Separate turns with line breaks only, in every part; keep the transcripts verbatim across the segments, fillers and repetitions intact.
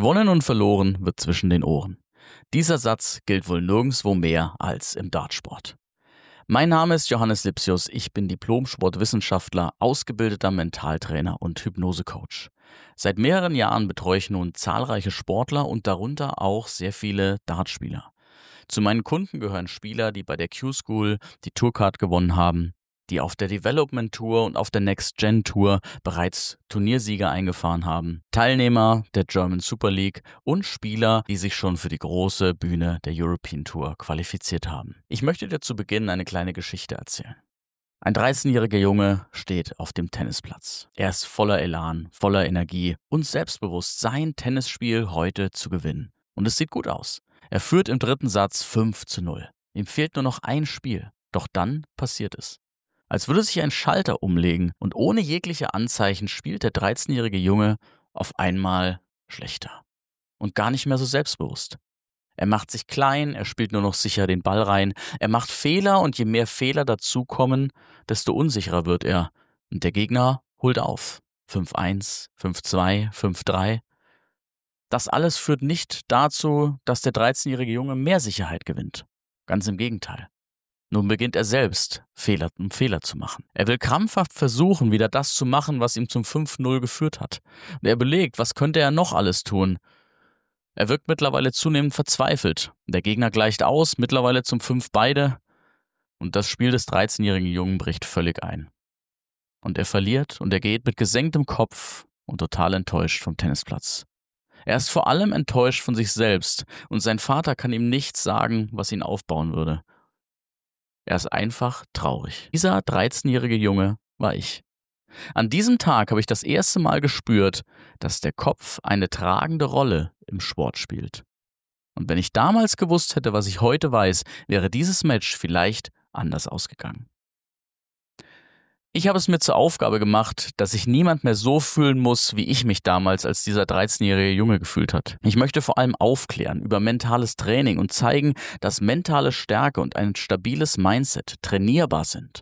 Gewonnen und verloren wird zwischen den Ohren. Dieser Satz gilt wohl nirgendwo mehr als im Dartsport. Mein Name ist Johannes Lipsius, ich bin Diplom-Sportwissenschaftler, ausgebildeter Mentaltrainer und Hypnosecoach. Seit mehreren Jahren betreue ich nun zahlreiche Sportler und darunter auch sehr viele Dartspieler. Zu meinen Kunden gehören Spieler, die bei der Q-School die Tourcard gewonnen haben, die auf der Development Tour und auf der Next Gen Tour bereits Turniersieger eingefahren haben, Teilnehmer der German Super League und Spieler, die sich schon für die große Bühne der European Tour qualifiziert haben. Ich möchte dir zu Beginn eine kleine Geschichte erzählen. Ein dreizehnjähriger Junge steht auf dem Tennisplatz. Er ist voller Elan, voller Energie und selbstbewusst, sein Tennisspiel heute zu gewinnen. Und es sieht gut aus. Er führt im dritten Satz fünf zu null. Ihm fehlt nur noch ein Spiel. Doch dann passiert es. Als würde sich ein Schalter umlegen und ohne jegliche Anzeichen spielt der dreizehnjährige Junge auf einmal schlechter. Und gar nicht mehr so selbstbewusst. Er macht sich klein, er spielt nur noch sicher den Ball rein, er macht Fehler und je mehr Fehler dazukommen, desto unsicherer wird er. Und der Gegner holt auf. fünf eins, fünf zwei, fünf drei. Das alles führt nicht dazu, dass der dreizehnjährige Junge mehr Sicherheit gewinnt. Ganz im Gegenteil. Nun beginnt er selbst, Fehler um Fehler zu machen. Er will krampfhaft versuchen, wieder das zu machen, was ihm zum fünf null geführt hat. Und er überlegt, was könnte er noch alles tun? Er wirkt mittlerweile zunehmend verzweifelt. Der Gegner gleicht aus, mittlerweile zum fünf beide. Und das Spiel des dreizehnjährigen Jungen bricht völlig ein. Und er verliert und er geht mit gesenktem Kopf und total enttäuscht vom Tennisplatz. Er ist vor allem enttäuscht von sich selbst und sein Vater kann ihm nichts sagen, was ihn aufbauen würde. Er ist einfach traurig. Dieser dreizehnjährige Junge war ich. An diesem Tag habe ich das erste Mal gespürt, dass der Kopf eine tragende Rolle im Sport spielt. Und wenn ich damals gewusst hätte, was ich heute weiß, wäre dieses Match vielleicht anders ausgegangen. Ich habe es mir zur Aufgabe gemacht, dass sich niemand mehr so fühlen muss, wie ich mich damals als dieser dreizehnjährige Junge gefühlt hat. Ich möchte vor allem aufklären über mentales Training und zeigen, dass mentale Stärke und ein stabiles Mindset trainierbar sind.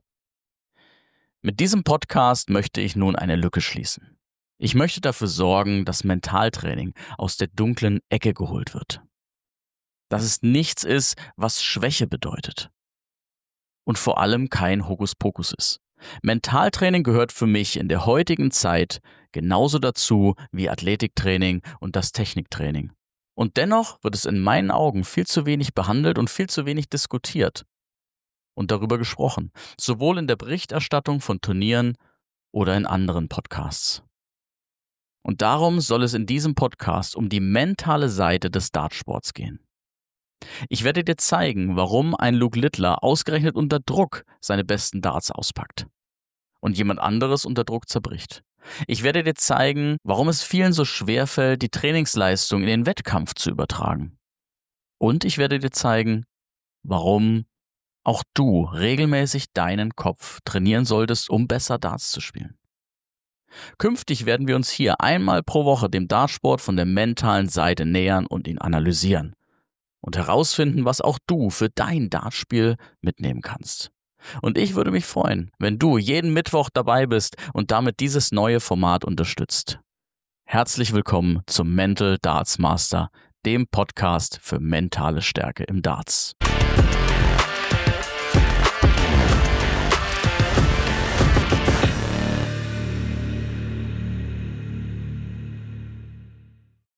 Mit diesem Podcast möchte ich nun eine Lücke schließen. Ich möchte dafür sorgen, dass Mentaltraining aus der dunklen Ecke geholt wird. Dass es nichts ist, was Schwäche bedeutet. Und vor allem kein Hokuspokus ist. Mentaltraining gehört für mich in der heutigen Zeit genauso dazu wie Athletiktraining und das Techniktraining. Und dennoch wird es in meinen Augen viel zu wenig behandelt und viel zu wenig diskutiert und darüber gesprochen, sowohl in der Berichterstattung von Turnieren oder in anderen Podcasts. Und darum soll es in diesem Podcast um die mentale Seite des Dartsports gehen. Ich werde dir zeigen, warum ein Luke Littler ausgerechnet unter Druck seine besten Darts auspackt und jemand anderes unter Druck zerbricht. Ich werde dir zeigen, warum es vielen so schwerfällt, die Trainingsleistung in den Wettkampf zu übertragen. Und ich werde dir zeigen, warum auch du regelmäßig deinen Kopf trainieren solltest, um besser Darts zu spielen. Künftig werden wir uns hier einmal pro Woche dem Dartsport von der mentalen Seite nähern und ihn analysieren. Und herausfinden, was auch du für dein Dartspiel mitnehmen kannst. Und ich würde mich freuen, wenn du jeden Mittwoch dabei bist und damit dieses neue Format unterstützt. Herzlich willkommen zum Mental Darts Master, dem Podcast für mentale Stärke im Darts.